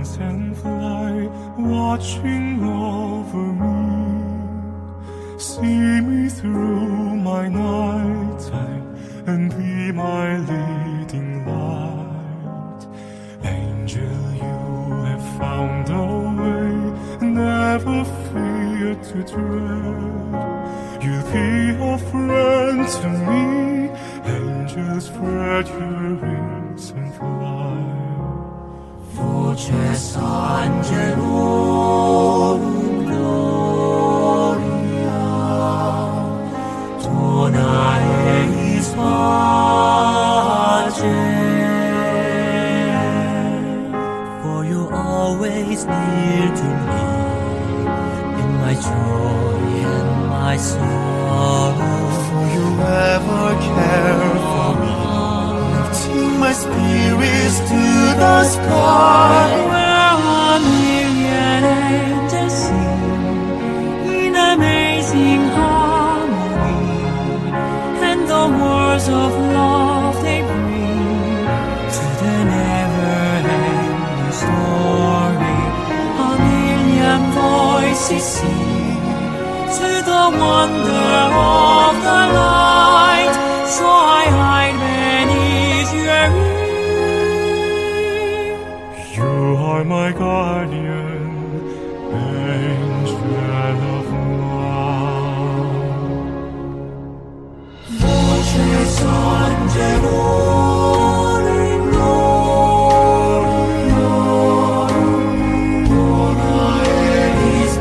wings and fly, watching over me. See me through my nighttime and be my leading light. Angel, you have found a way, never fear to tread. You'll be a friend to me. Angels, spread your wings and fly. Voces angelorum gloria, dona eis pacem. For you always near to me, in my joy and my sorrow. For you ever care for me, lifting my spirits to the sky. Where a million angels sing in amazing harmony, and the words of love they bring to the never-ending story. A million voices sing to the wonder of the light, so I hide beneath your wing. You are my guardian, angel of love. Voces angelorum gloria, dona eis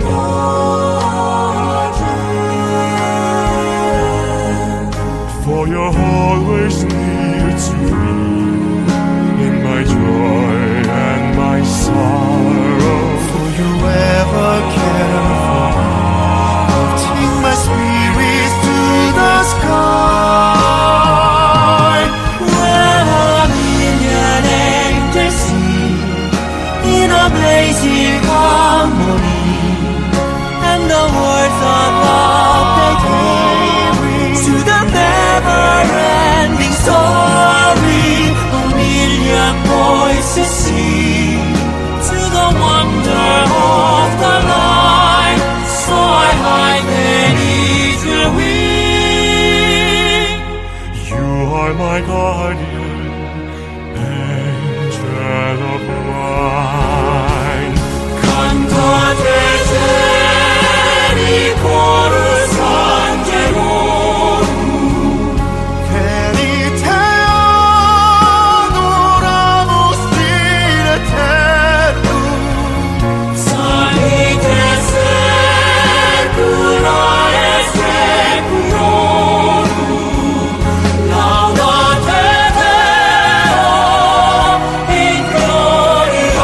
pacem. For you're always near to me, in my joy and my sorrow. For you ever care for me, lifting my spirits to the sky. Where a million angels sing in a blazing harmony, and the words of love they carry to the never-ending story. A million voices sing to the wonder of the light, so I hide beneath your wing. You are my guardian, angel of mine. Cantate celi chorus angelorum, Venite adoramus Dire eternum. salite secula et seculorum, laudate Deo in gloria.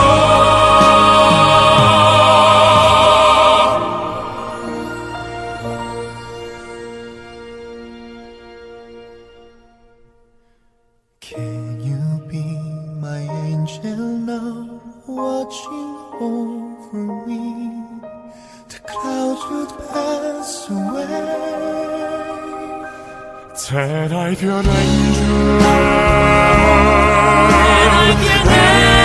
Can you be my angel now, watching over me? The clouds would pass away. Ten I pure angel. And I can